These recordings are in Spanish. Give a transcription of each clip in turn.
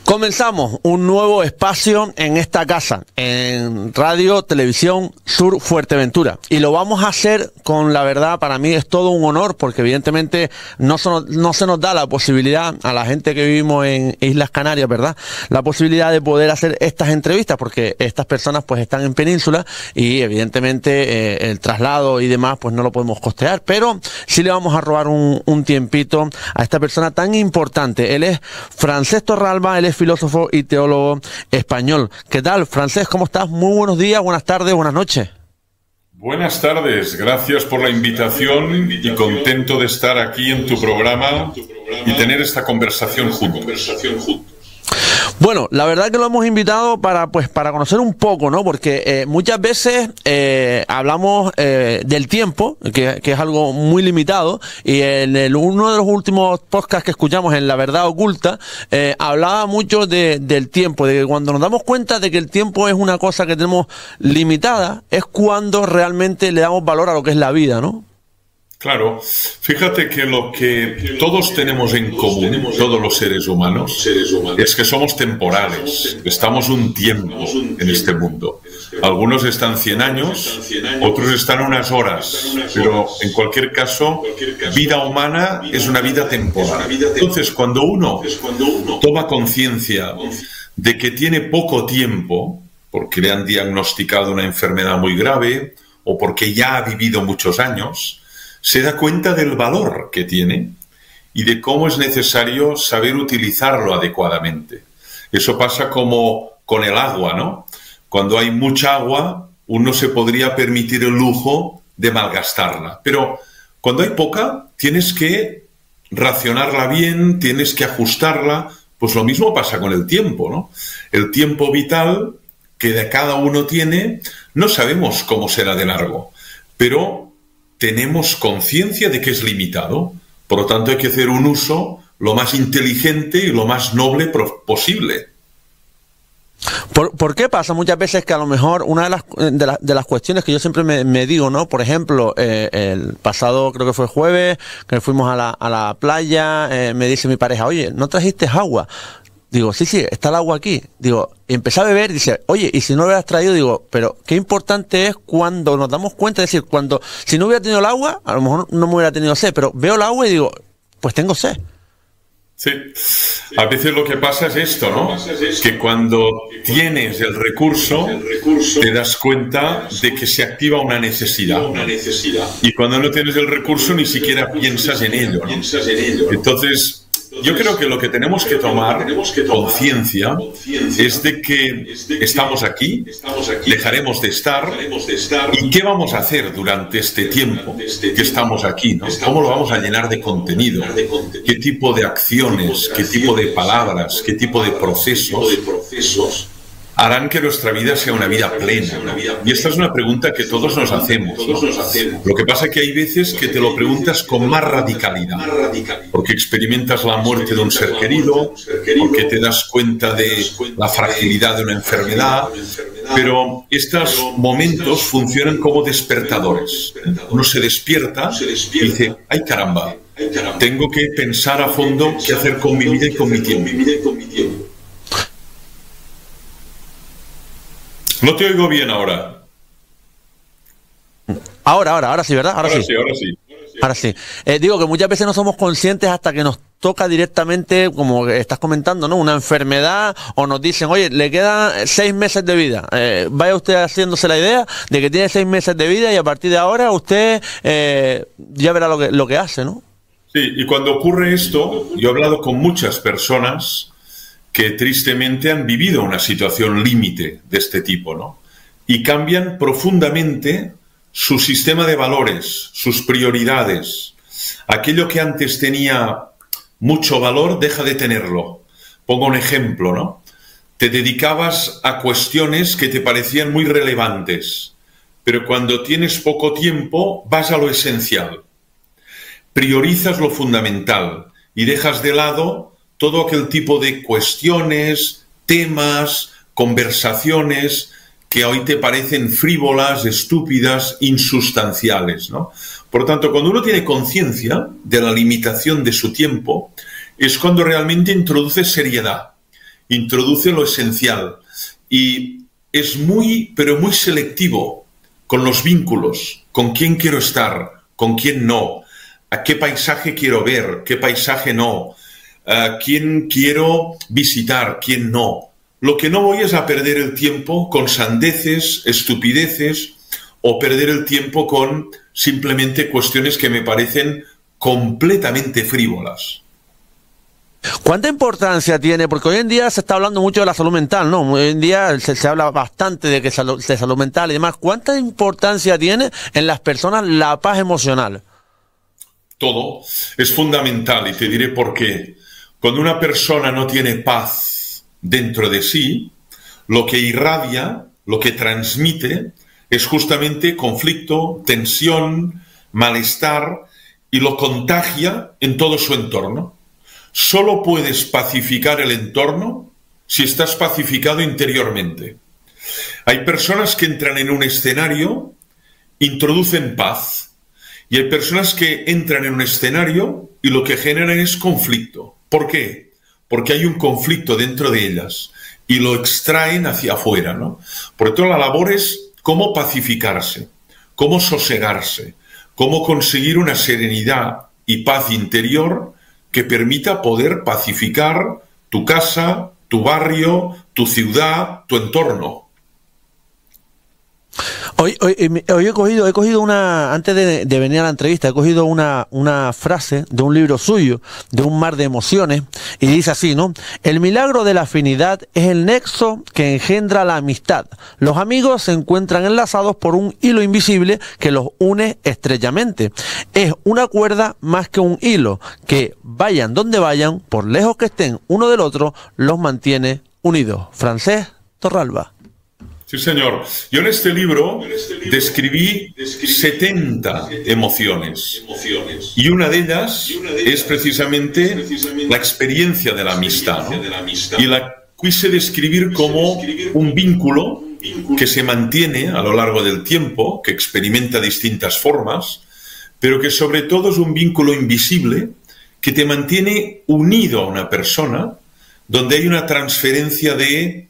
Comenzamos un nuevo espacio en esta casa, en Radio Televisión Sur Fuerteventura. Y lo vamos a hacer con, la verdad, para mí es todo un honor, porque evidentemente no se nos da la posibilidad a la gente que vivimos en Islas Canarias, ¿verdad? La posibilidad de poder hacer estas entrevistas, porque estas personas pues están en península y evidentemente el traslado y demás pues no lo podemos costear. Pero sí le vamos a robar un tiempito a esta persona tan importante. Él es Francesc Torralba, él es filósofo y teólogo español. ¿Qué tal, Francesc? ¿Cómo estás? Muy buenos días, buenas tardes, buenas noches. Buenas tardes, gracias por la invitación y contento de estar aquí en tu programa y tener esta conversación juntos. Bueno, la verdad que lo hemos invitado para conocer un poco, ¿no? Porque muchas veces hablamos del tiempo, que es algo muy limitado, y en uno de los últimos podcasts que escuchamos, en La Verdad Oculta, hablaba mucho del tiempo, de que cuando nos damos cuenta de que el tiempo es una cosa que tenemos limitada, es cuando realmente le damos valor a lo que es la vida, ¿no? Claro, fíjate que lo que todos tenemos en común, todos los seres humanos, es que somos temporales, estamos un tiempo en este mundo. Algunos están 100 años, otros están unas horas, pero en cualquier caso, vida humana es una vida temporal. Entonces, cuando uno toma conciencia de que tiene poco tiempo, porque le han diagnosticado una enfermedad muy grave o porque ya ha vivido muchos años, se da cuenta del valor que tiene y de cómo es necesario saber utilizarlo adecuadamente. Eso pasa como con el agua, ¿no? Cuando hay mucha agua, uno se podría permitir el lujo de malgastarla. Pero cuando hay poca, tienes que racionarla bien, tienes que ajustarla. Pues lo mismo pasa con el tiempo, ¿no? El tiempo vital que de cada uno tiene, no sabemos cómo será de largo, pero tenemos conciencia de que es limitado, por lo tanto hay que hacer un uso lo más inteligente y lo más noble posible. ¿Por qué pasa muchas veces que a lo mejor una de las cuestiones que yo siempre me digo, ¿no? Por ejemplo, el pasado, creo que fue jueves, que fuimos a la playa, me dice mi pareja, oye, ¿no trajiste agua? Digo, sí, está el agua aquí. Digo, y empecé a beber, dice, oye, y si no lo hubieras traído, digo, pero qué importante es cuando nos damos cuenta, es decir, si no hubiera tenido el agua, a lo mejor no me hubiera tenido sed, pero veo el agua y digo, pues tengo sed. Sí, a veces lo que pasa es esto, ¿no? Que cuando tienes el recurso, te das cuenta de que se activa una necesidad. Y cuando no tienes el recurso, ni siquiera piensas en ello, ¿no? Entonces, yo creo que lo que tenemos que tomar conciencia es de que estamos aquí, dejaremos de estar, y qué vamos a hacer durante este tiempo que estamos aquí, ¿no? ¿Cómo lo vamos a llenar de contenido? ¿Qué tipo de acciones, qué tipo de palabras, qué tipo de procesos harán que nuestra vida sea una vida plena, ¿no? Y esta es una pregunta que todos nos hacemos, ¿no? Lo que pasa es que hay veces que te lo preguntas con más radicalidad, porque experimentas la muerte de un ser querido, porque te das cuenta de la fragilidad de una enfermedad, pero estos momentos funcionan como despertadores. Uno se despierta y dice, ¡ay caramba! Tengo que pensar a fondo qué hacer con mi vida y con mi tiempo. No te oigo bien ahora. Ahora sí, ¿verdad? Ahora sí. Digo que muchas veces no somos conscientes hasta que nos toca directamente, como estás comentando, ¿no? Una enfermedad, o nos dicen, oye, le quedan 6 meses de vida. Vaya usted haciéndose la idea de que tiene 6 meses de vida y a partir de ahora usted ya verá lo que hace, ¿no? Sí, y cuando ocurre esto, yo he hablado con muchas personas que tristemente han vivido una situación límite de este tipo, ¿no? Y cambian profundamente su sistema de valores, sus prioridades. Aquello que antes tenía mucho valor deja de tenerlo. Pongo un ejemplo, ¿no? Te dedicabas a cuestiones que te parecían muy relevantes, pero cuando tienes poco tiempo vas a lo esencial. Priorizas lo fundamental y dejas de lado todo aquel tipo de cuestiones, temas, conversaciones que hoy te parecen frívolas, estúpidas, insustanciales, ¿no? Por lo tanto, cuando uno tiene conciencia de la limitación de su tiempo, es cuando realmente introduce seriedad introduce lo esencial y es muy, pero muy selectivo con los vínculos, con quién quiero estar, con quién no, a qué paisaje quiero ver, qué paisaje no, a quién quiero visitar, quién no. Lo que no voy es a perder el tiempo con sandeces, estupideces o perder el tiempo con simplemente cuestiones que me parecen completamente frívolas. ¿Cuánta importancia tiene? Porque hoy en día se está hablando mucho de la salud mental, ¿no? Hoy en día se habla bastante de salud mental y demás. ¿Cuánta importancia tiene en las personas la paz emocional? Todo es fundamental y te diré por qué. Cuando una persona no tiene paz dentro de sí, lo que irradia, lo que transmite, es justamente conflicto, tensión, malestar y lo contagia en todo su entorno. Solo puedes pacificar el entorno si estás pacificado interiormente. Hay personas que entran en un escenario, introducen paz, y hay personas que entran en un escenario y lo que generan es conflicto. ¿Por qué? Porque hay un conflicto dentro de ellas y lo extraen hacia afuera, ¿no? Por eso la labor es cómo pacificarse, cómo sosegarse, cómo conseguir una serenidad y paz interior que permita poder pacificar tu casa, tu barrio, tu ciudad, tu entorno. Hoy he cogido una, antes de venir a la entrevista, he cogido una frase de un libro suyo, de Un mar de emociones, y dice así, ¿no? El milagro de la afinidad es el nexo que engendra la amistad. Los amigos se encuentran enlazados por un hilo invisible que los une estrechamente. Es una cuerda más que un hilo, que vayan donde vayan, por lejos que estén uno del otro, los mantiene unidos. Francés Torralba. Sí, señor. Yo en este libro describí 70 emociones y una de ellas es precisamente la experiencia de la amistad, ¿no? Y la quise describir como un vínculo que se mantiene a lo largo del tiempo, que experimenta distintas formas, pero que sobre todo es un vínculo invisible que te mantiene unido a una persona, donde hay una transferencia de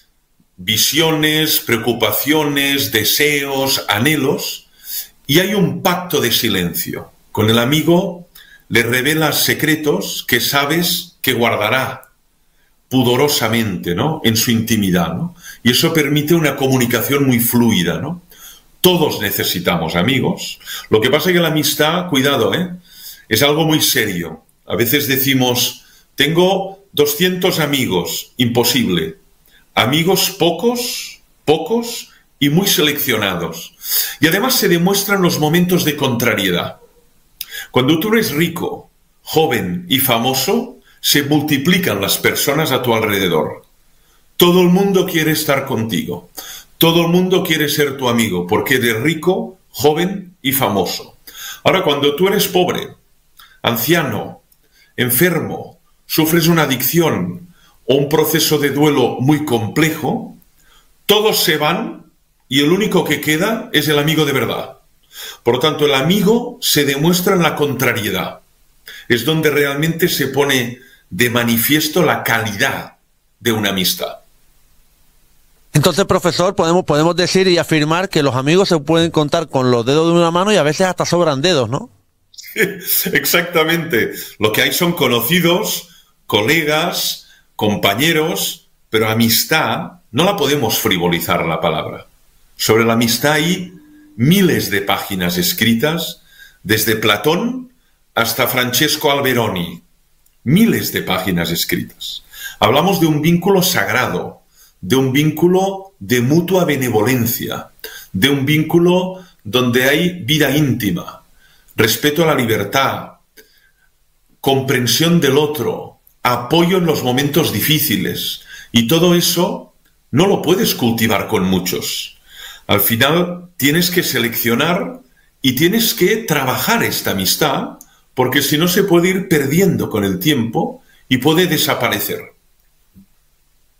visiones, preocupaciones, deseos, anhelos, y hay un pacto de silencio. Con el amigo le revelas secretos que sabes que guardará pudorosamente, ¿no?, en su intimidad, ¿no? Y eso permite una comunicación muy fluida, ¿no? Todos necesitamos amigos. Lo que pasa es que la amistad, cuidado, es algo muy serio. A veces decimos, tengo 200 amigos, imposible. Amigos pocos y muy seleccionados. Y además se demuestran los momentos de contrariedad. Cuando tú eres rico, joven y famoso, se multiplican las personas a tu alrededor. Todo el mundo quiere estar contigo. Todo el mundo quiere ser tu amigo porque eres rico, joven y famoso. Ahora, cuando tú eres pobre, anciano, enfermo, sufres una adicción o un proceso de duelo muy complejo, todos se van y el único que queda es el amigo de verdad. Por lo tanto, el amigo se demuestra en la contrariedad. Es donde realmente se pone de manifiesto la calidad de una amistad. Entonces, profesor, podemos decir y afirmar que los amigos se pueden contar con los dedos de una mano y a veces hasta sobran dedos, ¿no? Exactamente. Lo que hay son conocidos, colegas, compañeros, pero amistad no la podemos frivolizar la palabra. Sobre la amistad hay miles de páginas escritas, desde Platón hasta Francesco Alberoni. Miles de páginas escritas. Hablamos de un vínculo sagrado, de un vínculo de mutua benevolencia, de un vínculo donde hay vida íntima, respeto a la libertad, comprensión del otro, apoyo en los momentos difíciles, y todo eso no lo puedes cultivar con muchos. Al final tienes que seleccionar y tienes que trabajar esta amistad, porque si no se puede ir perdiendo con el tiempo y puede desaparecer.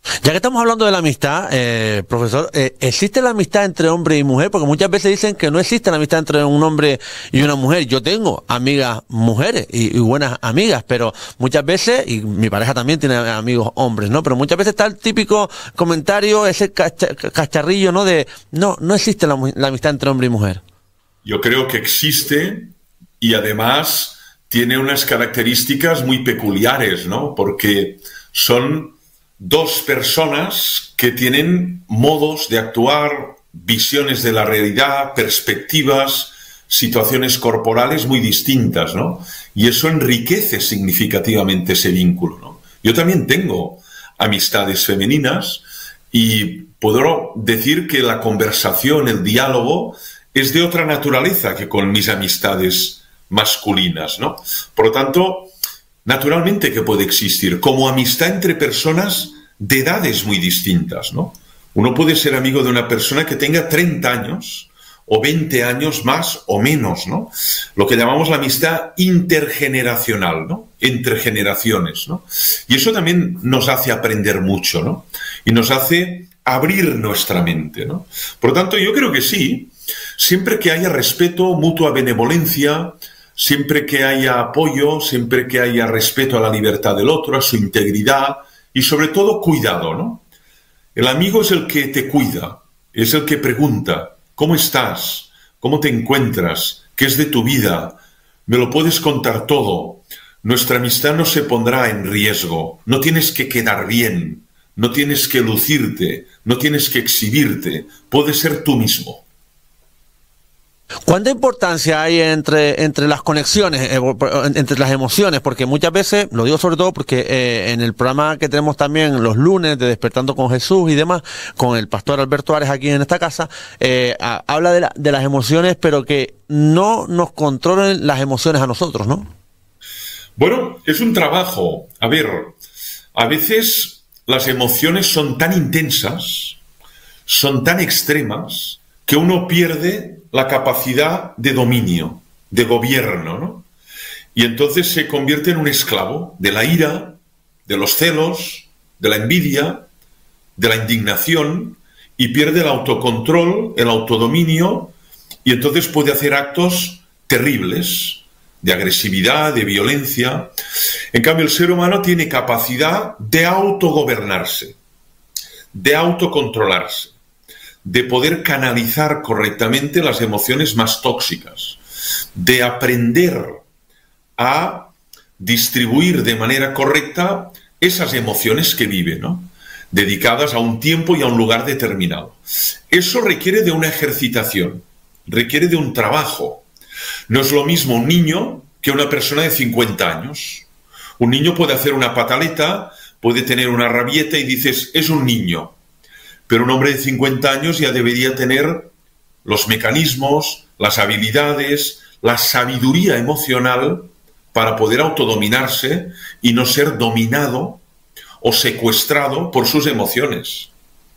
Ya que estamos hablando de la amistad, profesor, ¿existe la amistad entre hombre y mujer? Porque muchas veces dicen que no existe la amistad entre un hombre y una mujer. Yo tengo amigas mujeres y buenas amigas, pero muchas veces, y mi pareja también tiene amigos hombres, ¿no? Pero muchas veces está el típico comentario, ese cacharrillo, ¿no? No existe la amistad entre hombre y mujer. Yo creo que existe y además tiene unas características muy peculiares, ¿no? Porque son dos personas que tienen modos de actuar, visiones de la realidad, perspectivas, situaciones corporales muy distintas, ¿no? Y eso enriquece significativamente ese vínculo, ¿no? Yo también tengo amistades femeninas y puedo decir que la conversación, el diálogo, es de otra naturaleza que con mis amistades masculinas, ¿no? Por lo tanto, naturalmente que puede existir, como amistad entre personas de edades muy distintas, ¿no? Uno puede ser amigo de una persona que tenga 30 años o 20 años más o menos, ¿no? Lo que llamamos la amistad intergeneracional, ¿no? Entre generaciones, ¿no? Y eso también nos hace aprender mucho, ¿no? Y nos hace abrir nuestra mente, ¿no? Por lo tanto, yo creo que sí, siempre que haya respeto, mutua benevolencia, siempre que haya apoyo, siempre que haya respeto a la libertad del otro, a su integridad y sobre todo cuidado, ¿no? El amigo es el que te cuida, es el que pregunta, ¿cómo estás? ¿Cómo te encuentras? ¿Qué es de tu vida? ¿Me lo puedes contar todo? Nuestra amistad no se pondrá en riesgo, no tienes que quedar bien, no tienes que lucirte, no tienes que exhibirte, puedes ser tú mismo. ¿Cuánta importancia hay entre las conexiones, entre las emociones? Porque muchas veces, lo digo sobre todo porque en el programa que tenemos también los lunes de Despertando con Jesús y demás, con el pastor Alberto Ares aquí en esta casa, habla de las emociones, pero que no nos controlen las emociones a nosotros, ¿no? Bueno, es un trabajo. A ver, a veces las emociones son tan intensas, son tan extremas, que uno pierde la capacidad de dominio, de gobierno, ¿no? Y entonces se convierte en un esclavo de la ira, de los celos, de la envidia, de la indignación, y pierde el autocontrol, el autodominio, y entonces puede hacer actos terribles, de agresividad, de violencia. En cambio, el ser humano tiene capacidad de autogobernarse, de autocontrolarse, de poder canalizar correctamente las emociones más tóxicas, de aprender a distribuir de manera correcta esas emociones que vive, ¿no? Dedicadas a un tiempo y a un lugar determinado. Eso requiere de una ejercitación, requiere de un trabajo. No es lo mismo un niño que una persona de 50 años. Un niño puede hacer una pataleta, puede tener una rabieta y dices, es un niño. Pero un hombre de 50 años ya debería tener los mecanismos, las habilidades, la sabiduría emocional para poder autodominarse y no ser dominado o secuestrado por sus emociones.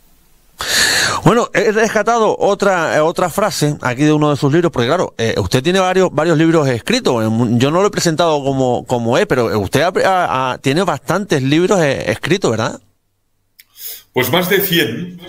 Bueno, he rescatado otra frase aquí de uno de sus libros, porque claro, usted tiene varios libros escritos. Yo no lo he presentado como pero usted tiene bastantes libros escritos, ¿verdad? Pues más de 100.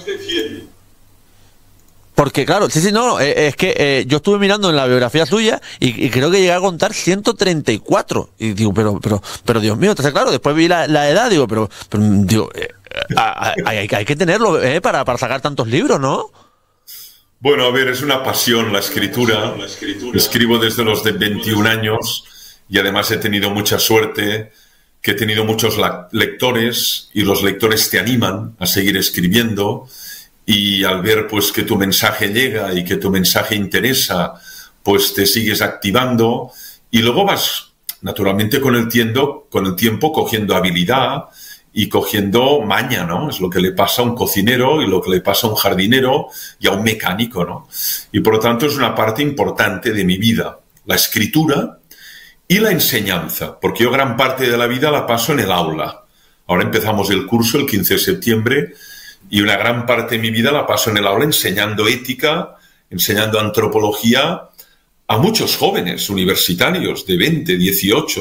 Porque claro, es que yo estuve mirando en la biografía suya y creo que llegué a contar 134. Y digo, pero Dios mío, entonces claro, después vi la edad, digo, pero digo, hay que tenerlo para sacar tantos libros, ¿no? Bueno, a ver, es una pasión la escritura. Escribo desde los de 21 años y además he tenido mucha suerte, que he tenido muchos lectores y los lectores te animan a seguir escribiendo y al ver pues que tu mensaje llega y que tu mensaje interesa, pues te sigues activando y luego vas naturalmente con el tiempo cogiendo habilidad y cogiendo maña, ¿no? Es lo que le pasa a un cocinero y lo que le pasa a un jardinero y a un mecánico, ¿no? Y por lo tanto es una parte importante de mi vida, la escritura y la enseñanza, porque yo gran parte de la vida la paso en el aula. Ahora empezamos el curso el 15 de septiembre y una gran parte de mi vida la paso en el aula enseñando ética, enseñando antropología a muchos jóvenes universitarios de 20, 18,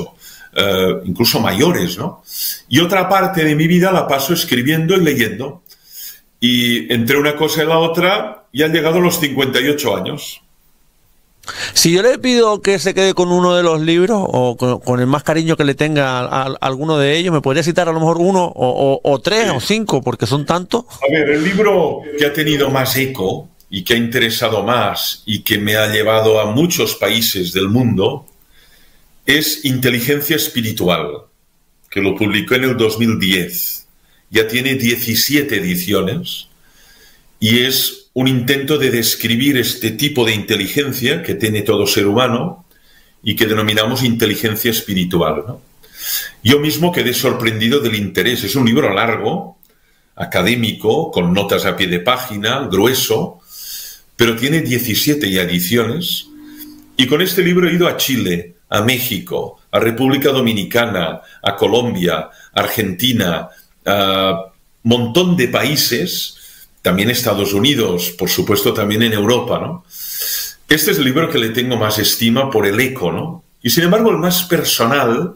incluso mayores, ¿no? Y otra parte de mi vida la paso escribiendo y leyendo. Y entre una cosa y la otra ya han llegado los 58 años. Si yo le pido que se quede con uno de los libros o con el más cariño que le tenga a alguno de ellos, ¿me podría citar a lo mejor uno o tres Sí. o cinco, porque son tantos? A ver, el libro que ha tenido más eco y que ha interesado más y que me ha llevado a muchos países del mundo es Inteligencia Espiritual, que lo publicó en el 2010. Ya tiene 17 ediciones y es un intento de describir este tipo de inteligencia que tiene todo ser humano y que denominamos inteligencia espiritual, ¿no? Yo mismo quedé sorprendido del interés. Es un libro largo, académico, con notas a pie de página, grueso, pero tiene 17 ya ediciones. Y con este libro he ido a Chile, a México, a República Dominicana, a Colombia, a Argentina, a montón de países, también Estados Unidos, por supuesto también en Europa, ¿no? Este es el libro que le tengo más estima por el eco, ¿no? Y sin embargo el más personal,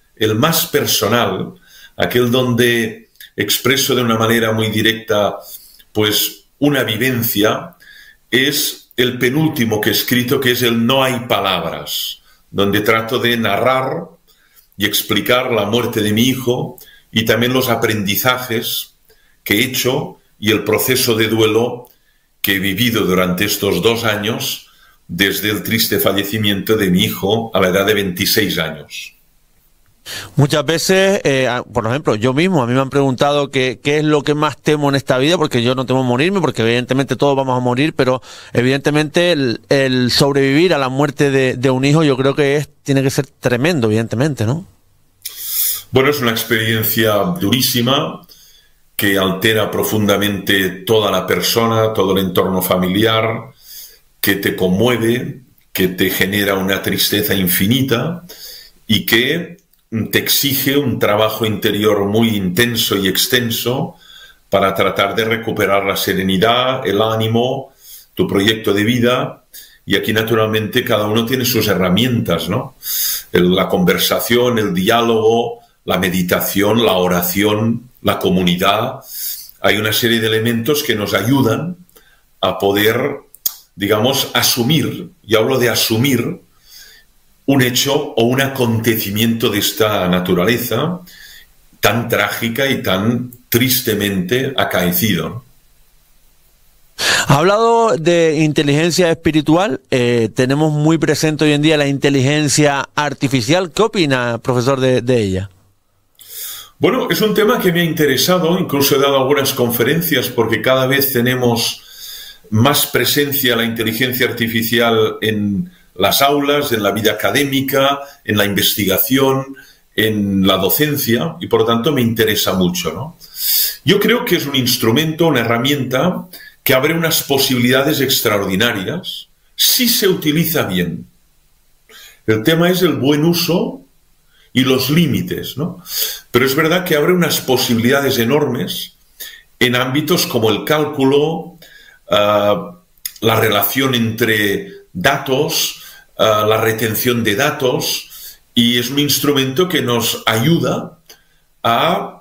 aquel donde expreso de una manera muy directa, pues una vivencia, es el penúltimo que he escrito, que es el No hay palabras, donde trato de narrar y explicar la muerte de mi hijo y también los aprendizajes que he hecho y el proceso de duelo que he vivido durante estos 2 años desde el triste fallecimiento de mi hijo a la edad de 26 años. Muchas veces, por ejemplo, yo mismo, a mí me han preguntado qué es lo que más temo en esta vida, porque yo no temo morirme, porque evidentemente todos vamos a morir, pero evidentemente el sobrevivir a la muerte de un hijo yo creo que tiene que ser tremendo, evidentemente, ¿no? Bueno, es una experiencia durísima que altera profundamente toda la persona, todo el entorno familiar, que te conmueve, que te genera una tristeza infinita y que te exige un trabajo interior muy intenso y extenso para tratar de recuperar la serenidad, el ánimo, tu proyecto de vida. Y aquí, naturalmente, cada uno tiene sus herramientas, ¿no? La conversación, el diálogo, la meditación, la oración, la comunidad. Hay una serie de elementos que nos ayudan a poder, digamos, asumir, y hablo de asumir, un hecho o un acontecimiento de esta naturaleza tan trágica y tan tristemente acaecido. Ha hablado de inteligencia espiritual, tenemos muy presente hoy en día la inteligencia artificial. ¿Qué opina, profesor, de ella? Bueno, es un tema que me ha interesado, incluso he dado algunas conferencias porque cada vez tenemos más presencia la inteligencia artificial en las aulas, en la vida académica, en la investigación, en la docencia, y por lo tanto me interesa mucho, ¿no? Yo creo que es un instrumento, una herramienta que abre unas posibilidades extraordinarias si se utiliza bien. El tema es el buen uso y los límites, ¿no? Pero es verdad que abre unas posibilidades enormes en ámbitos como el cálculo, la relación entre datos, la retención de datos, y es un instrumento que nos ayuda a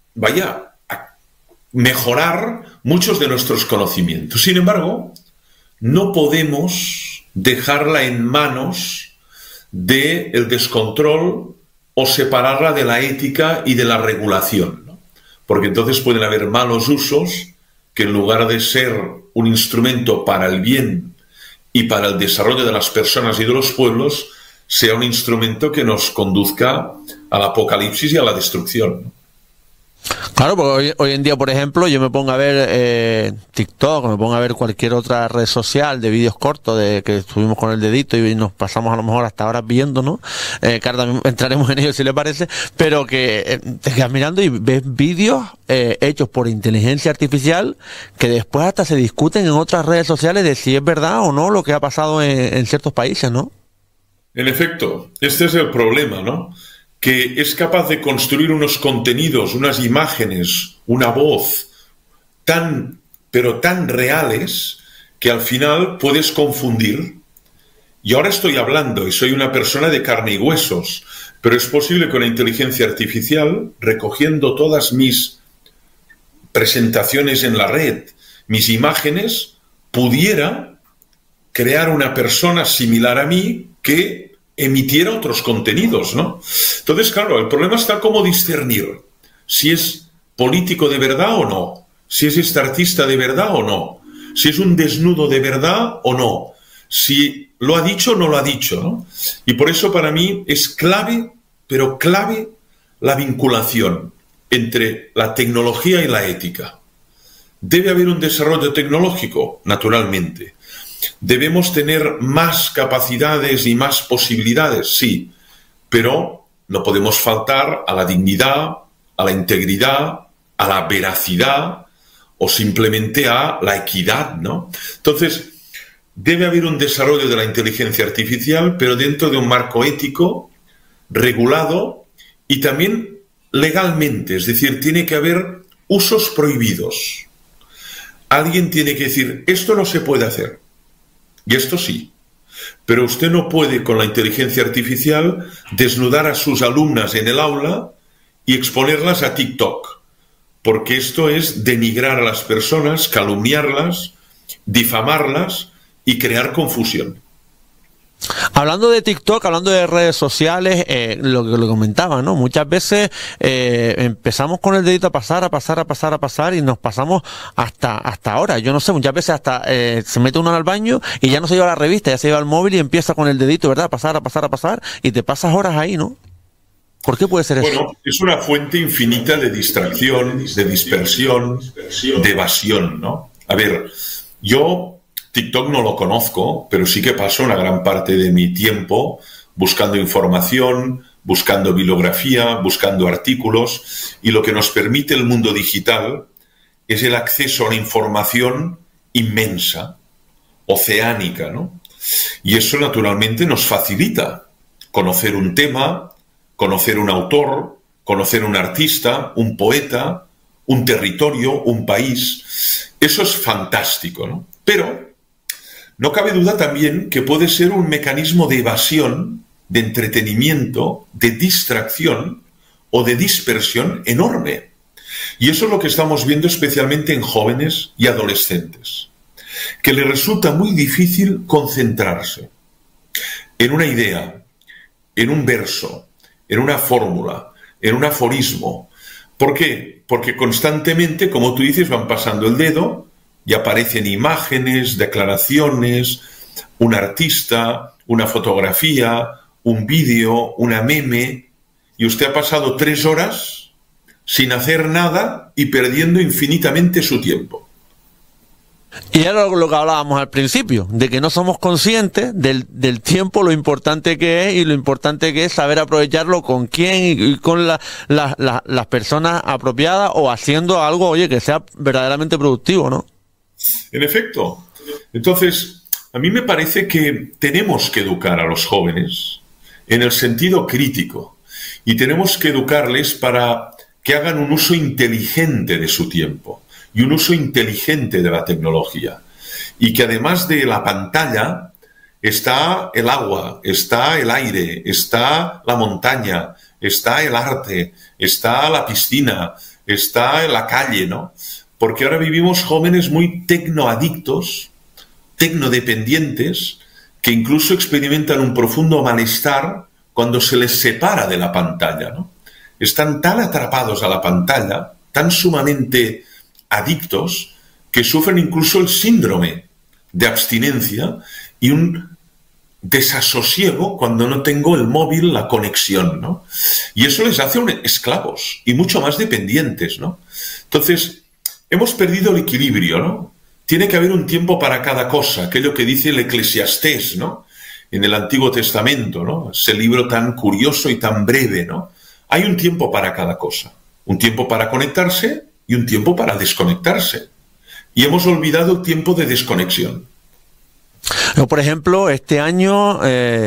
mejorar muchos de nuestros conocimientos. Sin embargo, no podemos dejarla en manos del descontrol o separarla de la ética y de la regulación, ¿no? Porque entonces pueden haber malos usos que en lugar de ser un instrumento para el bien y para el desarrollo de las personas y de los pueblos, sea un instrumento que nos conduzca al apocalipsis y a la destrucción, ¿no? Claro, porque hoy en día, por ejemplo, yo me pongo a ver TikTok, me pongo a ver cualquier otra red social de vídeos cortos de que estuvimos con el dedito y nos pasamos a lo mejor hasta horas viendo, ¿no? Que ahora también entraremos en ello si le parece, pero que te quedas mirando y ves vídeos hechos por inteligencia artificial que después hasta se discuten en otras redes sociales de si es verdad o no lo que ha pasado en ciertos países, ¿no? En efecto, este es el problema, ¿no? Que es capaz de construir unos contenidos, unas imágenes, una voz pero tan reales que al final puedes confundir Y ahora estoy hablando y soy una persona de carne y huesos, pero es posible que una inteligencia artificial, recogiendo todas mis presentaciones en la red, mis imágenes, pudiera crear una persona similar a mí que emitiera otros contenidos, ¿no? Entonces, claro, el problema está cómo discernir si es político de verdad o no, si es este artista de verdad o no, si es un desnudo de verdad o no, si lo ha dicho o no lo ha dicho, ¿no? Y por eso para mí es clave, pero clave, la vinculación entre la tecnología y la ética. ¿Debe haber un desarrollo tecnológico? Naturalmente. ¿Debemos tener más capacidades y más posibilidades? Sí, pero no podemos faltar a la dignidad, a la integridad, a la veracidad o simplemente a la equidad, ¿no? Entonces, debe haber un desarrollo de la inteligencia artificial, pero dentro de un marco ético, regulado y también legalmente, es decir, tiene que haber usos prohibidos. Alguien tiene que decir, esto no se puede hacer, y esto sí. Pero usted no puede, con la inteligencia artificial, desnudar a sus alumnas en el aula y exponerlas a TikTok, porque esto es denigrar a las personas, calumniarlas, difamarlas y crear confusión. Hablando de TikTok, hablando de redes sociales, lo que lo comentaba, ¿no? Muchas veces empezamos con el dedito a pasar y nos pasamos hasta ahora. Yo no sé, muchas veces hasta se mete uno al baño y ya no se lleva la revista, ya se lleva el móvil y empieza con el dedito, ¿verdad? A pasar y te pasas horas ahí, ¿no? ¿Por qué puede ser eso? Bueno, es una fuente infinita de distracción, de dispersión, de evasión, ¿no? A ver, yo TikTok no lo conozco, pero sí que paso una gran parte de mi tiempo buscando información, buscando bibliografía, buscando artículos, y lo que nos permite el mundo digital es el acceso a una información inmensa, oceánica, ¿no? Y eso naturalmente nos facilita conocer un tema, conocer un autor, conocer un artista, un poeta, un territorio, un país. Eso es fantástico, ¿no? Pero no cabe duda también que puede ser un mecanismo de evasión, de entretenimiento, de distracción o de dispersión enorme. Y eso es lo que estamos viendo especialmente en jóvenes y adolescentes, que les resulta muy difícil concentrarse en una idea, en un verso, en una fórmula, en un aforismo. ¿Por qué? Porque constantemente, como tú dices, van pasando el dedo y aparecen imágenes, declaraciones, un artista, una fotografía, un vídeo, una meme, y usted ha pasado 3 horas sin hacer nada y perdiendo infinitamente su tiempo. Y era lo que hablábamos al principio, de que no somos conscientes del tiempo, lo importante que es y lo importante que es saber aprovecharlo con quién y con las personas apropiadas o haciendo algo, oye, que sea verdaderamente productivo, ¿no? En efecto. Entonces, a mí me parece que tenemos que educar a los jóvenes en el sentido crítico y tenemos que educarles para que hagan un uso inteligente de su tiempo y un uso inteligente de la tecnología. Y que además de la pantalla está el agua, está el aire, está la montaña, está el arte, está la piscina, está la calle, ¿no? Porque ahora vivimos jóvenes muy tecnoadictos, tecnodependientes, que incluso experimentan un profundo malestar cuando se les separa de la pantalla, ¿no? Están tan atrapados a la pantalla, tan sumamente adictos, que sufren incluso el síndrome de abstinencia y un desasosiego cuando no tengo el móvil, la conexión, ¿no? Y eso les hace esclavos y mucho más dependientes, ¿no? Entonces, hemos perdido el equilibrio, ¿no? Tiene que haber un tiempo para cada cosa, aquello que dice el Eclesiastés, ¿no? En el Antiguo Testamento, ¿no? Ese libro tan curioso y tan breve, ¿no? Hay un tiempo para cada cosa. Un tiempo para conectarse y un tiempo para desconectarse. Y hemos olvidado el tiempo de desconexión. Yo, por ejemplo, este año,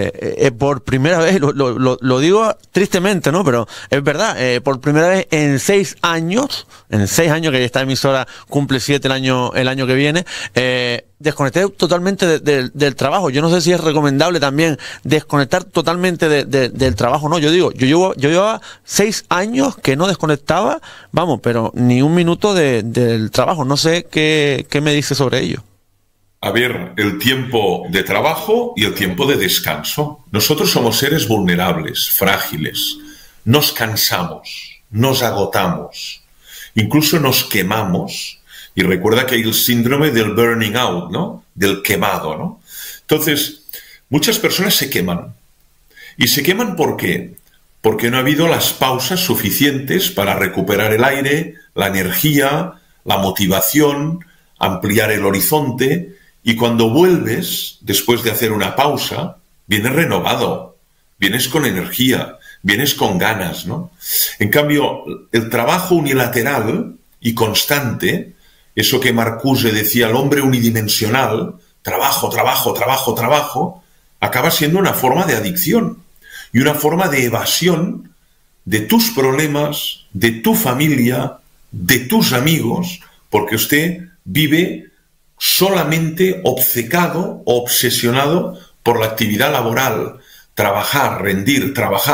por primera vez, lo digo tristemente, ¿no? Pero es verdad, por primera vez en 6 años, que esta emisora cumple 7 el año que viene, desconecté totalmente del trabajo. Yo no sé si es recomendable también desconectar totalmente del trabajo, ¿no? Yo llevaba 6 años que no desconectaba, vamos, pero ni un minuto del trabajo. No sé qué me dice sobre ello. A ver, el tiempo de trabajo y el tiempo de descanso. Nosotros somos seres vulnerables, frágiles. Nos cansamos, nos agotamos, incluso nos quemamos. Y recuerda que hay el síndrome del burning out, ¿no? Del quemado, ¿no? Entonces, muchas personas se queman. ¿Y se queman por qué? Porque no ha habido las pausas suficientes para recuperar el aire, la energía, la motivación, ampliar el horizonte. Y cuando vuelves, después de hacer una pausa, vienes renovado, vienes con energía, vienes con ganas, ¿no? En cambio, el trabajo unilateral y constante, eso que Marcuse decía, el hombre unidimensional, trabajo, trabajo, trabajo, trabajo, acaba siendo una forma de adicción y una forma de evasión de tus problemas, de tu familia, de tus amigos, porque usted vive solamente obcecado o obsesionado por la actividad laboral, trabajar, rendir,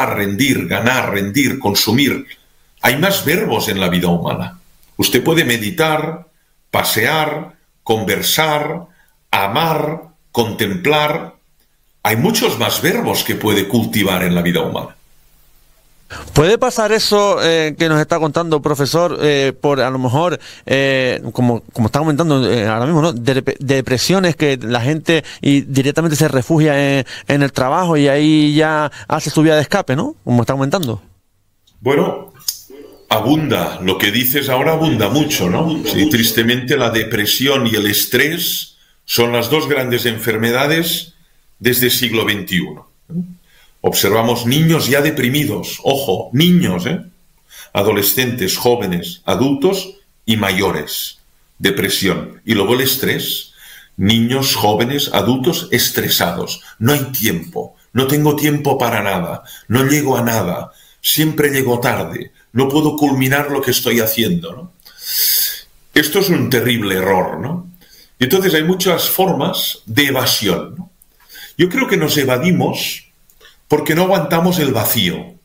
ganar, rendir, consumir. Hay más verbos en la vida humana. Usted puede meditar, pasear, conversar, amar, contemplar. Hay muchos más verbos que puede cultivar en la vida humana. ¿Puede pasar eso que nos está contando, profesor, por a lo mejor, como está comentando ahora mismo, ¿no? De depresiones que la gente directamente se refugia en el trabajo y ahí ya hace su vía de escape, ¿no? Como está comentando. Bueno, abunda. Lo que dices ahora abunda mucho, ¿no? Sí, tristemente la depresión y el estrés son las dos grandes enfermedades desde el siglo XXI. Observamos niños ya deprimidos, ojo, niños, adolescentes, jóvenes, adultos y mayores, depresión. Y luego el estrés, niños, jóvenes, adultos estresados. No hay tiempo, no tengo tiempo para nada, no llego a nada, siempre llego tarde, no puedo culminar lo que estoy haciendo, ¿no? Esto es un terrible error, ¿no? Y entonces hay muchas formas de evasión, ¿no? Yo creo que nos evadimos porque no aguantamos el vacío.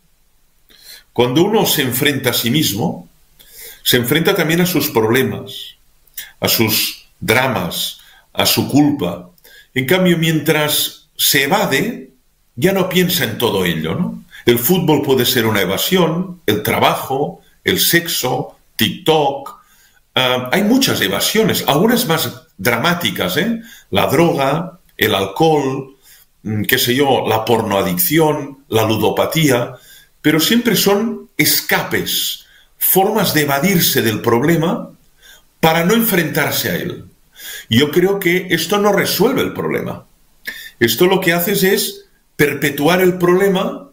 Cuando uno se enfrenta a sí mismo, se enfrenta también a sus problemas, a sus dramas, a su culpa. En cambio, mientras se evade, ya no piensa en todo ello, ¿no? El fútbol puede ser una evasión, el trabajo, el sexo, TikTok. Hay muchas evasiones, algunas más dramáticas, La droga, el alcohol, qué sé yo, la pornoadicción, la ludopatía, pero siempre son escapes, formas de evadirse del problema para no enfrentarse a él. Y yo creo que esto no resuelve el problema. Esto lo que haces es perpetuar el problema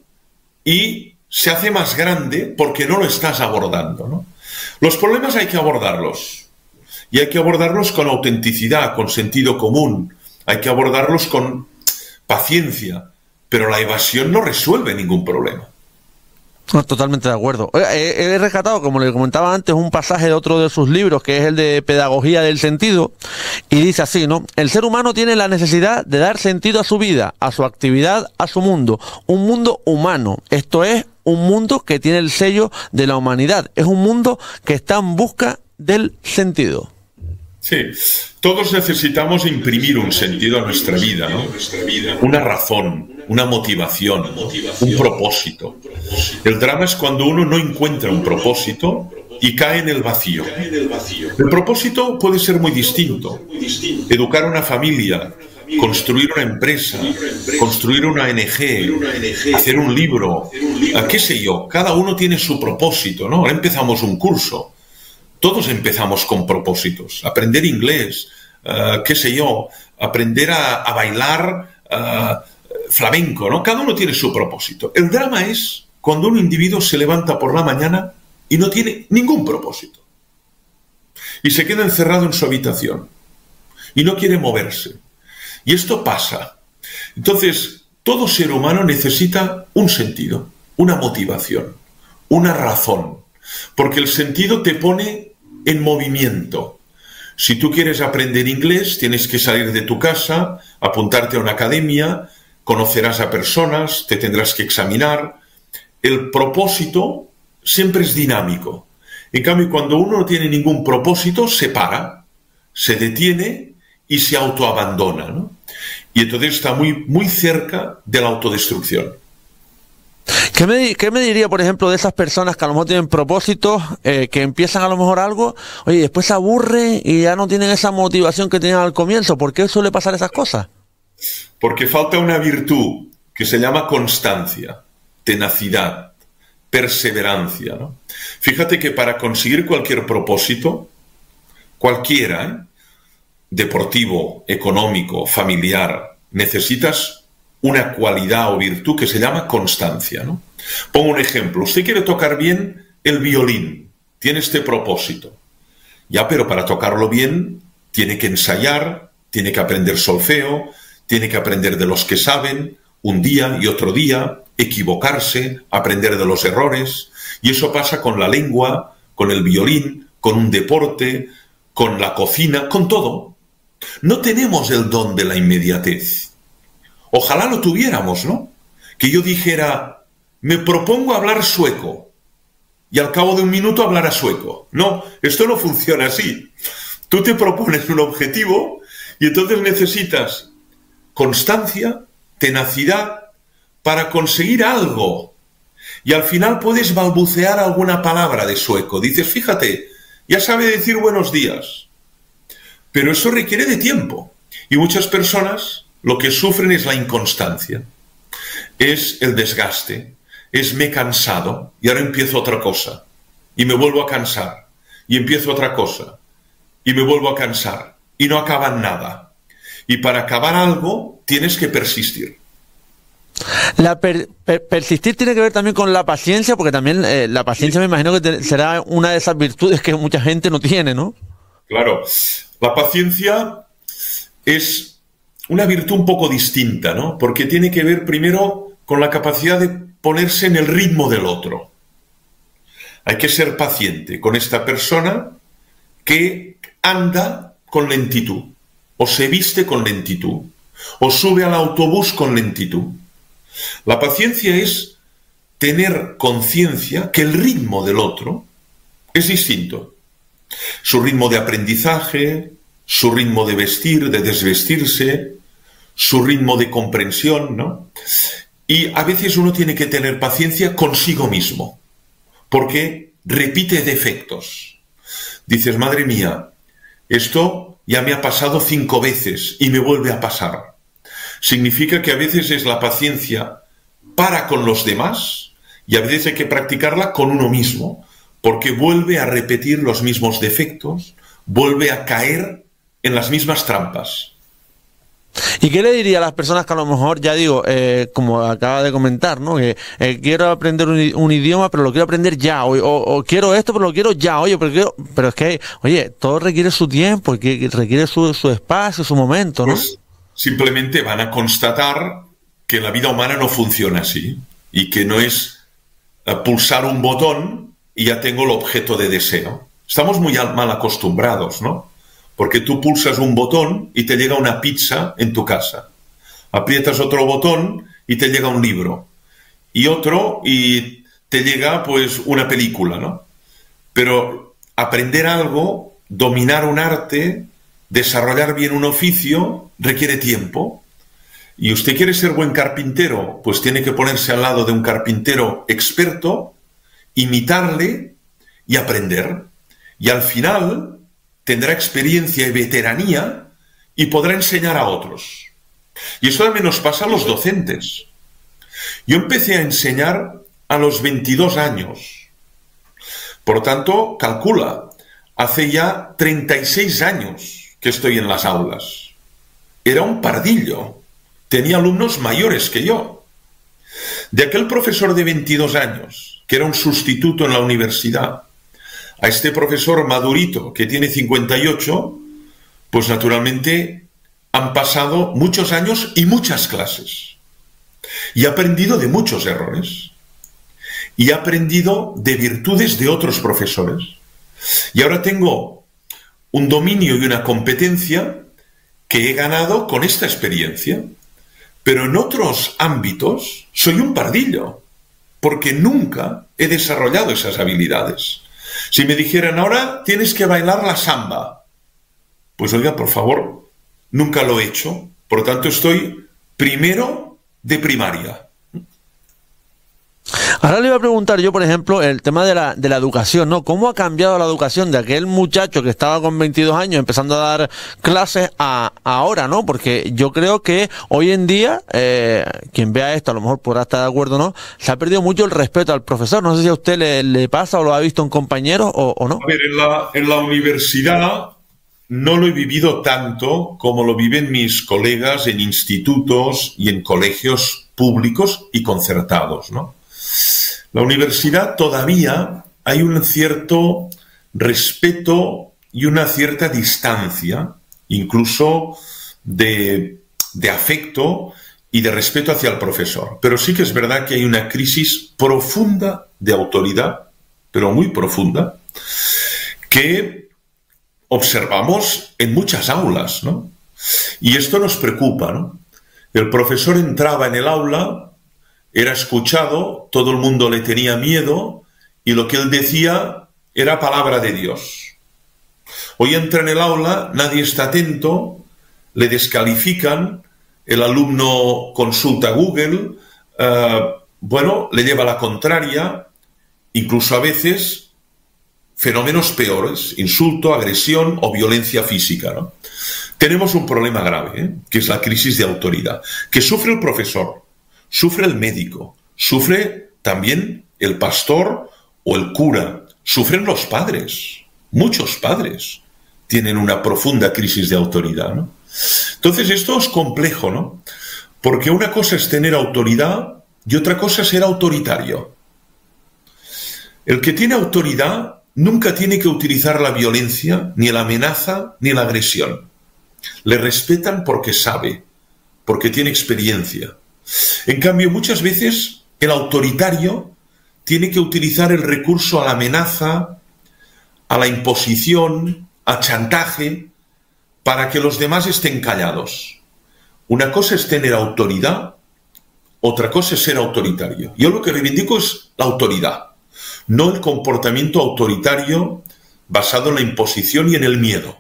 y se hace más grande porque no lo estás abordando, ¿no? Los problemas hay que abordarlos. Y hay que abordarlos con autenticidad, con sentido común. Hay que abordarlos con paciencia, pero la evasión no resuelve ningún problema. No, totalmente de acuerdo. He rescatado, como le comentaba antes, un pasaje de otro de sus libros, que es el de Pedagogía del Sentido, y dice así, ¿no? El ser humano tiene la necesidad de dar sentido a su vida, a su actividad, a su mundo. Un mundo humano. Esto es un mundo que tiene el sello de la humanidad. Es un mundo que está en busca del sentido. Sí, todos necesitamos imprimir un sentido a nuestra vida, ¿no? Una razón, una motivación, un propósito. El drama es cuando uno no encuentra un propósito y cae en el vacío. El propósito puede ser muy distinto. Educar una familia, construir una empresa, construir una ONG, hacer un libro, qué sé yo, cada uno tiene su propósito, ¿no? Ahora empezamos un curso. Todos empezamos con propósitos. Aprender inglés, qué sé yo, aprender a bailar flamenco, ¿no? Cada uno tiene su propósito. El drama es cuando un individuo se levanta por la mañana y no tiene ningún propósito. Y se queda encerrado en su habitación. Y no quiere moverse. Y esto pasa. Entonces, todo ser humano necesita un sentido, una motivación, una razón, porque el sentido te pone en movimiento. Si tú quieres aprender inglés, tienes que salir de tu casa, apuntarte a una academia, conocerás a personas, te tendrás que examinar. El propósito siempre es dinámico. En cambio, cuando uno no tiene ningún propósito, se para, se detiene y se autoabandona, ¿no? Y entonces está muy cerca de la autodestrucción. ¿Qué me diría, por ejemplo, de esas personas que a lo mejor tienen propósitos, que empiezan a lo mejor algo, oye, después se aburren y ya no tienen esa motivación que tenían al comienzo? ¿Por qué suele pasar esas cosas? Porque falta una virtud que se llama constancia, tenacidad, perseverancia, ¿no? Fíjate que para conseguir cualquier propósito, cualquiera, deportivo, económico, familiar, necesitas una cualidad o virtud que se llama constancia, ¿no? Pongo un ejemplo. Usted quiere tocar bien el violín, tiene este propósito. Ya, pero para tocarlo bien tiene que ensayar, tiene que aprender solfeo, tiene que aprender de los que saben, un día y otro día, equivocarse, aprender de los errores. Y eso pasa con la lengua, con el violín, con un deporte, con la cocina, con todo. No tenemos el don de la inmediatez. Ojalá lo tuviéramos, ¿no? Que yo dijera, me propongo hablar sueco, y al cabo de un minuto hablará sueco. No, esto no funciona así. Tú te propones un objetivo y entonces necesitas constancia, tenacidad para conseguir algo. Y al final puedes balbucear alguna palabra de sueco. Dices, fíjate, ya sabe decir buenos días. Pero eso requiere de tiempo. Y muchas personas lo que sufren es la inconstancia. Es el desgaste. Es me he cansado y ahora empiezo otra cosa. Y me vuelvo a cansar. Y empiezo otra cosa. Y me vuelvo a cansar. Y no acaban nada. Y para acabar algo tienes que persistir. Persistir tiene que ver también con la paciencia, porque también la paciencia me imagino que será una de esas virtudes que mucha gente no tiene, ¿no? Claro. La paciencia es una virtud un poco distinta, ¿no? Porque tiene que ver primero con la capacidad de ponerse en el ritmo del otro. Hay que ser paciente con esta persona que anda con lentitud, o se viste con lentitud, o sube al autobús con lentitud. La paciencia es tener conciencia que el ritmo del otro es distinto. Su ritmo de aprendizaje, su ritmo de vestir, de desvestirse, su ritmo de comprensión, ¿no? Y a veces uno tiene que tener paciencia consigo mismo, porque repite defectos. Dices, madre mía, esto ya me ha pasado 5 veces y me vuelve a pasar. Significa que a veces es la paciencia para con los demás y a veces hay que practicarla con uno mismo, porque vuelve a repetir los mismos defectos, vuelve a caer en las mismas trampas. ¿Y qué le diría a las personas que a lo mejor, ya digo, como acaba de comentar, ¿no? Que quiero aprender un idioma, pero lo quiero aprender ya, o quiero esto, pero lo quiero ya, oye, pero es que, oye, todo requiere su tiempo, que requiere su espacio, su momento, ¿no? Pues simplemente van a constatar que la vida humana no funciona así, y que no es pulsar un botón y ya tengo el objeto de deseo. Estamos muy mal acostumbrados, ¿no? Porque tú pulsas un botón y te llega una pizza en tu casa. Aprietas otro botón y te llega un libro. Y otro y te llega, pues, una película, ¿no? Pero aprender algo, dominar un arte, desarrollar bien un oficio, requiere tiempo. Y usted quiere ser buen carpintero, pues tiene que ponerse al lado de un carpintero experto, imitarle y aprender. Y al final tendrá experiencia y veteranía y podrá enseñar a otros. Y eso también nos pasa a los docentes. Yo empecé a enseñar a los 22 años. Por lo tanto, calcula, hace ya 36 años que estoy en las aulas. Era un pardillo. Tenía alumnos mayores que yo. De aquel profesor de 22 años, que era un sustituto en la universidad, a este profesor madurito que tiene 58, pues naturalmente han pasado muchos años y muchas clases. Y he aprendido de muchos errores. Y he aprendido de virtudes de otros profesores. Y ahora tengo un dominio y una competencia que he ganado con esta experiencia. Pero en otros ámbitos soy un pardillo, porque nunca he desarrollado esas habilidades. Si me dijeran, ahora tienes que bailar la samba, pues oiga, por favor, nunca lo he hecho. Por lo tanto, estoy primero de primaria. Ahora le iba a preguntar yo, por ejemplo, el tema de la educación, ¿no? ¿Cómo ha cambiado la educación de aquel muchacho que estaba con 22 años empezando a dar clases a ahora, ¿no? Porque yo creo que hoy en día, quien vea esto a lo mejor podrá estar de acuerdo, ¿no? Se ha perdido mucho el respeto al profesor. No sé si a usted le pasa o lo ha visto en compañeros o no. A ver, en la universidad no lo he vivido tanto como lo viven mis colegas en institutos y en colegios públicos y concertados, ¿no? La universidad todavía hay un cierto respeto y una cierta distancia, incluso de afecto y de respeto hacia el profesor. Pero sí que es verdad que hay una crisis profunda de autoridad, pero muy profunda, que observamos en muchas aulas, ¿no? Y esto nos preocupa, ¿no? El profesor entraba en el aula, era escuchado, todo el mundo le tenía miedo y lo que él decía era palabra de Dios. Hoy entra en el aula, nadie está atento, le descalifican, el alumno consulta Google, le lleva la contraria, incluso a veces fenómenos peores, insulto, agresión o violencia física, ¿no? Tenemos un problema grave, que es la crisis de autoridad, que sufre el profesor, sufre el médico, sufre también el pastor o el cura, sufren los padres. Muchos padres tienen una profunda crisis de autoridad, ¿no? Entonces esto es complejo, ¿no? Porque una cosa es tener autoridad y otra cosa es ser autoritario. El que tiene autoridad nunca tiene que utilizar la violencia, ni la amenaza, ni la agresión. Le respetan porque sabe, porque tiene experiencia. En cambio, muchas veces el autoritario tiene que utilizar el recurso a la amenaza, a la imposición, al chantaje, para que los demás estén callados. Una cosa es tener autoridad, otra cosa es ser autoritario. Yo lo que reivindico es la autoridad, no el comportamiento autoritario basado en la imposición y en el miedo.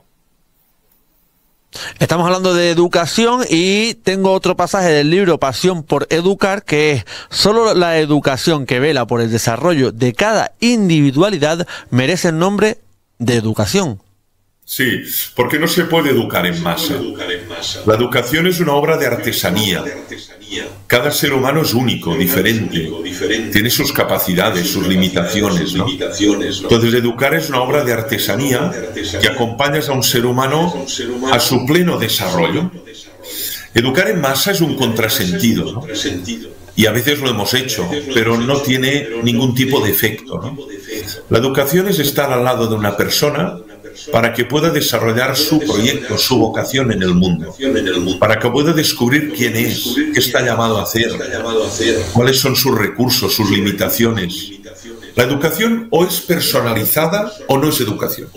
Estamos hablando de educación y tengo otro pasaje del libro Pasión por Educar, que es: solo la educación que vela por el desarrollo de cada individualidad merece el nombre de educación. Sí, porque no se puede educar en masa. La educación es una obra de artesanía. Cada ser humano es único, diferente, tiene sus capacidades, sus limitaciones, ¿no? Entonces, educar es una obra de artesanía que acompañas a un ser humano a su pleno desarrollo. Educar en masa es un contrasentido, ¿no? Y a veces lo hemos hecho, pero no tiene ningún tipo de efecto, ¿no? La educación es estar al lado de una persona para que pueda desarrollar su proyecto, su vocación en el mundo, para que pueda descubrir quién es, qué está llamado a hacer, cuáles son sus recursos, sus limitaciones. La educación o es personalizada o no es educación.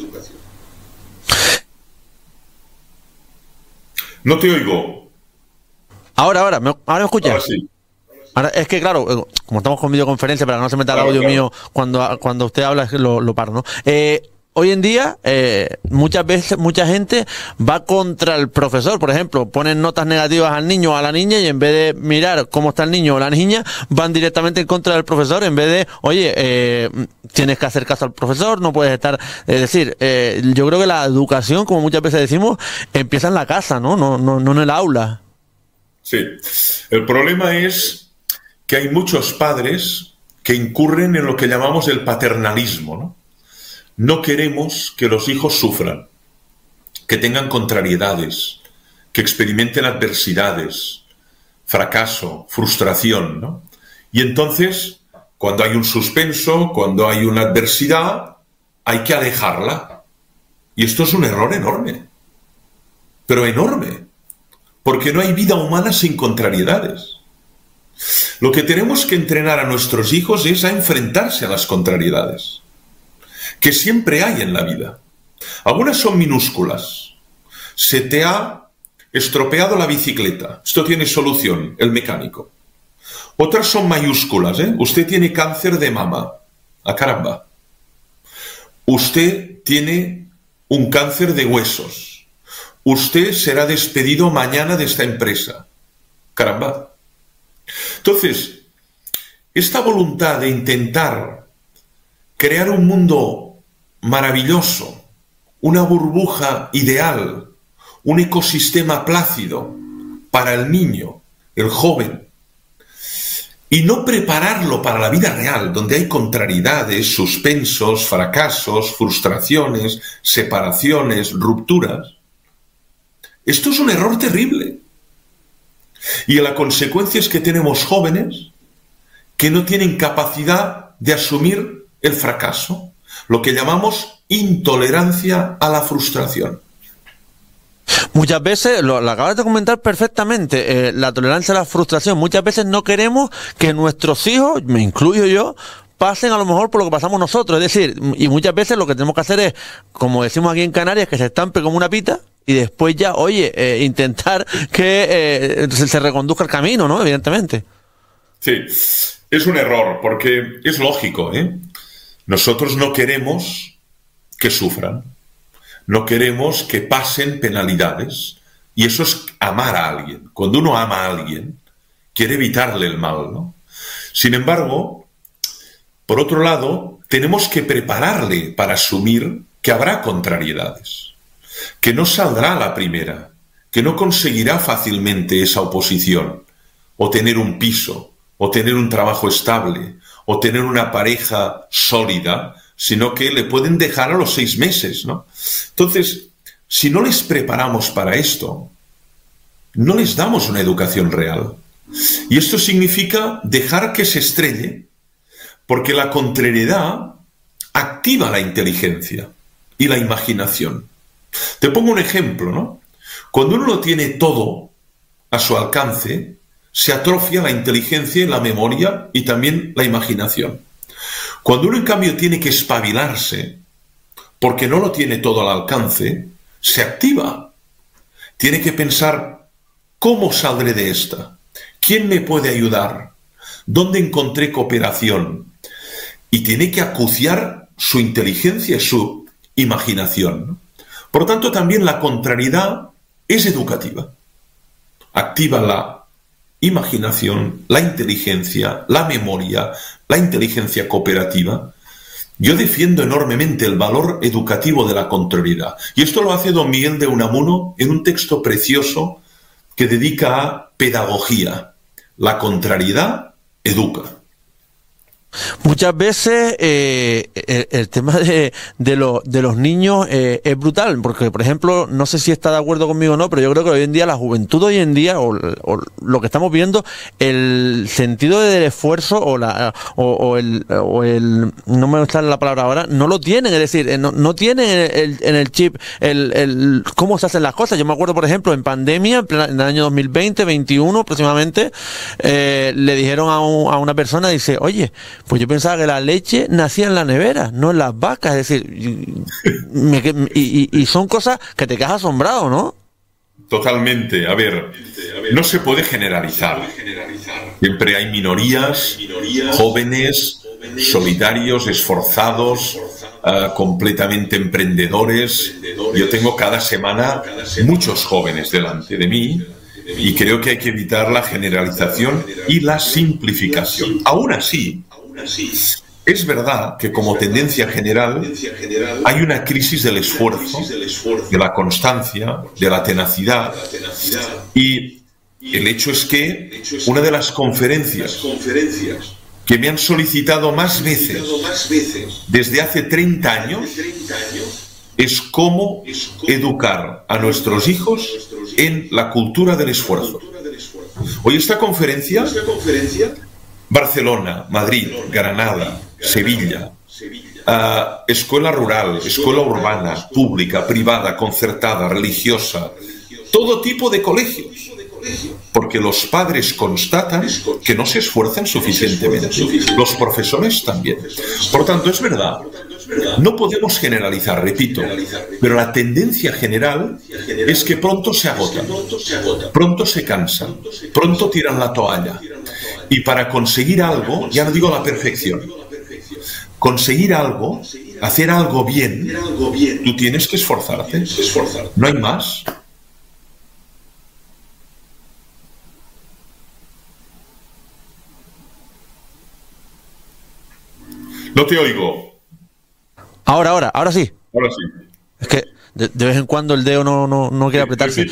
No te oigo. Ahora me escuchas. Ahora sí. Ahora, es que claro, como estamos con videoconferencia, para que no se meta el audio mío cuando usted habla, lo paro, ¿no? Hoy en día, muchas veces, mucha gente va contra el profesor. Por ejemplo, ponen notas negativas al niño o a la niña y en vez de mirar cómo está el niño o la niña, van directamente en contra del profesor en vez de, oye, tienes que hacer caso al profesor, no puedes estar... Es decir, yo creo que la educación, como muchas veces decimos, empieza en la casa, no en el aula. Sí. El problema es que hay muchos padres que incurren en lo que llamamos el paternalismo, ¿no? No queremos que los hijos sufran, que tengan contrariedades, que experimenten adversidades, fracaso, frustración, ¿no? Y entonces, cuando hay un suspenso, cuando hay una adversidad, hay que alejarla. Y esto es un error enorme, pero enorme. porque no hay vida humana sin contrariedades. Lo que tenemos que entrenar a nuestros hijos es a enfrentarse a las contrariedades, que siempre hay en la vida. Algunas son minúsculas. Se te ha estropeado la bicicleta. Esto tiene solución, el mecánico. Otras son mayúsculas, ¿eh? Usted tiene cáncer de mama. ¡Ah, caramba! Usted tiene un cáncer de huesos. Usted será despedido mañana de esta empresa. ¡Caramba! Entonces, esta voluntad de intentar crear un mundo maravilloso, una burbuja ideal, un ecosistema plácido para el niño, el joven, y no prepararlo para la vida real, donde hay contrariedades, suspensos, fracasos, frustraciones, separaciones, rupturas. Esto es un error terrible. Y la consecuencia es que tenemos jóvenes que no tienen capacidad de asumir el fracaso, lo que llamamos intolerancia a la frustración. Muchas veces, lo acabas de comentar perfectamente, la tolerancia a la frustración. Muchas veces no queremos que nuestros hijos, me incluyo yo, pasen a lo mejor por lo que pasamos nosotros. Es decir, y muchas veces lo que tenemos que hacer es, como decimos aquí en Canarias, que se estampe como una pita y después ya, intentar que se reconduzca el camino, ¿no? Evidentemente. Sí, es un error, porque es lógico, ¿eh? Nosotros no queremos que sufran. No queremos que pasen penalidades. Y eso es amar a alguien. Cuando uno ama a alguien, quiere evitarle el mal, ¿no? Sin embargo, por otro lado, tenemos que prepararle para asumir que habrá contrariedades, que no saldrá a la primera, que no conseguirá fácilmente esa oposición, o tener un piso, o tener un trabajo estable, o tener una pareja sólida, sino que le pueden dejar a los 6 meses, ¿no? Entonces, si no les preparamos para esto, no les damos una educación real. Y esto significa dejar que se estrelle, porque la contrariedad activa la inteligencia y la imaginación. Te pongo un ejemplo, ¿no? Cuando uno lo tiene todo a su alcance, se atrofia la inteligencia y la memoria y también la imaginación. Cuando uno, en cambio, tiene que espabilarse, porque no lo tiene todo al alcance, se activa. Tiene que pensar, ¿cómo saldré de esta? ¿Quién me puede ayudar? ¿Dónde encontré cooperación? Y tiene que acuciar su inteligencia y su imaginación, ¿no? Por lo tanto, también la contrariedad es educativa. Activa la imaginación, la inteligencia, la memoria, la inteligencia cooperativa. Yo defiendo enormemente el valor educativo de la contrariedad. Y esto lo hace don Miguel de Unamuno en un texto precioso que dedica a pedagogía. La contrariedad educa. Muchas veces el tema de los niños es brutal, porque, por ejemplo, no sé si está de acuerdo conmigo o no, pero yo creo que hoy en día, la juventud hoy en día, o lo que estamos viendo, el sentido del esfuerzo o el no me sale la palabra ahora, no lo tienen, es decir, no tienen en el chip el cómo se hacen las cosas. Yo me acuerdo, por ejemplo, en pandemia, en el año 2020, 21 aproximadamente, le dijeron a una persona, dice, oye, pues yo pensaba que la leche nacía en la nevera, no en las vacas. Es decir, y son cosas que te quedas asombrado, ¿no? Totalmente. A ver, no se puede generalizar. Siempre hay minorías, jóvenes, solidarios, esforzados, completamente emprendedores. Yo tengo cada semana muchos jóvenes delante de mí y creo que hay que evitar la generalización y la simplificación. Aún así, es verdad que como tendencia general hay una crisis del esfuerzo, de la constancia, de la tenacidad, y el hecho es que una de las conferencias que me han solicitado más veces desde hace 30 años es cómo educar a nuestros hijos en la cultura del esfuerzo. Hoy esta conferencia, Barcelona, Madrid, Granada, Sevilla, escuela rural, escuela urbana, pública, privada, concertada, religiosa, todo tipo de colegios, porque los padres constatan que no se esfuerzan suficientemente, los profesores también. Por lo tanto, es verdad, no podemos generalizar, repito, pero la tendencia general es que pronto se agotan, pronto se cansan, pronto tiran la toalla. Y para conseguir algo, ya no digo la perfección, conseguir algo, hacer algo bien, tú tienes que esforzarte. No hay más. No te oigo. Ahora sí. Ahora sí. Es que de vez en cuando el dedo no quiere apretarse.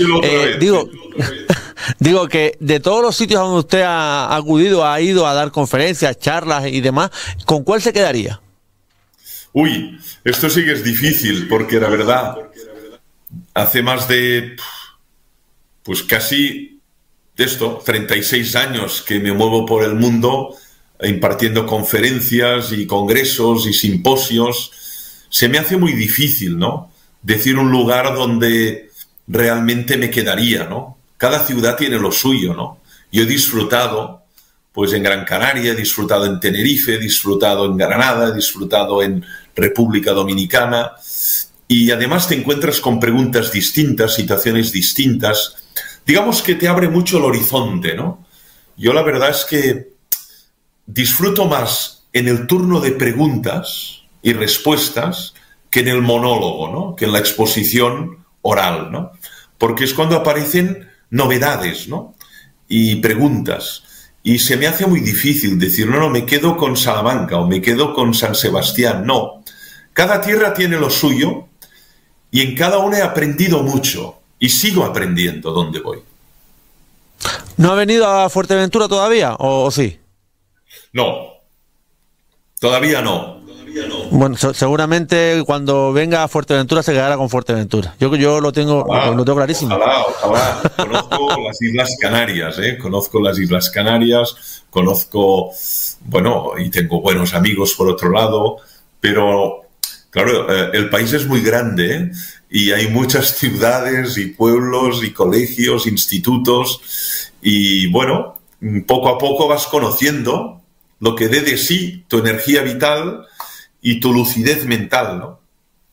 Digo que de todos los sitios donde usted ha acudido, ha ido a dar conferencias, charlas y demás, ¿con cuál se quedaría? Uy, esto sí que es difícil, porque la verdad, hace más de, pues casi, 36 años que me muevo por el mundo impartiendo conferencias y congresos y simposios. Se me hace muy difícil, ¿no?, decir un lugar donde realmente me quedaría, ¿no? Cada ciudad tiene lo suyo, ¿no? Yo he disfrutado, pues en Gran Canaria, he disfrutado en Tenerife, he disfrutado en Granada, he disfrutado en República Dominicana, y además te encuentras con preguntas distintas, situaciones distintas. Digamos que te abre mucho el horizonte, ¿no? Yo la verdad es que disfruto más en el turno de preguntas y respuestas que en el monólogo, ¿no?, que en la exposición oral, ¿no? Porque es cuando aparecen novedades, ¿no?, y preguntas. Y se me hace muy difícil decir, no, me quedo con Salamanca o me quedo con San Sebastián. No. Cada tierra tiene lo suyo y en cada una he aprendido mucho y sigo aprendiendo donde voy. ¿No ha venido a Fuerteventura todavía o sí? No. Todavía no. Bueno, seguramente cuando venga a Fuerteventura se quedará con Fuerteventura. Yo lo tengo clarísimo. Ojalá. Conozco las Islas Canarias, conozco las Islas Canarias, bueno, y tengo buenos amigos por otro lado, pero claro, el país es muy grande, y hay muchas ciudades y pueblos y colegios, institutos, y bueno, poco a poco vas conociendo lo que dé de sí tu energía vital y tu lucidez mental, ¿no?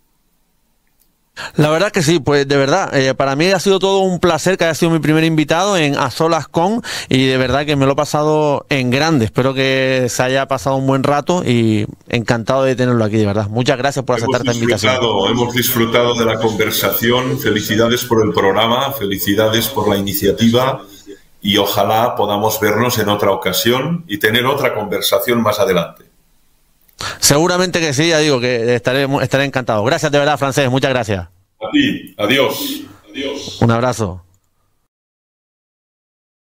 La verdad que sí, pues de verdad, para mí ha sido todo un placer que haya sido mi primer invitado en A Solas Con, y de verdad que me lo he pasado en grande. Espero que se haya pasado un buen rato y encantado de tenerlo aquí, de verdad. Muchas gracias por aceptar esta invitación. Hemos disfrutado de la conversación. Felicidades por el programa, felicidades por la iniciativa, y ojalá podamos vernos en otra ocasión y tener otra conversación más adelante. Seguramente que sí, ya digo que estaré encantado. Gracias de verdad, Francés, muchas gracias. A ti, adiós. Un abrazo.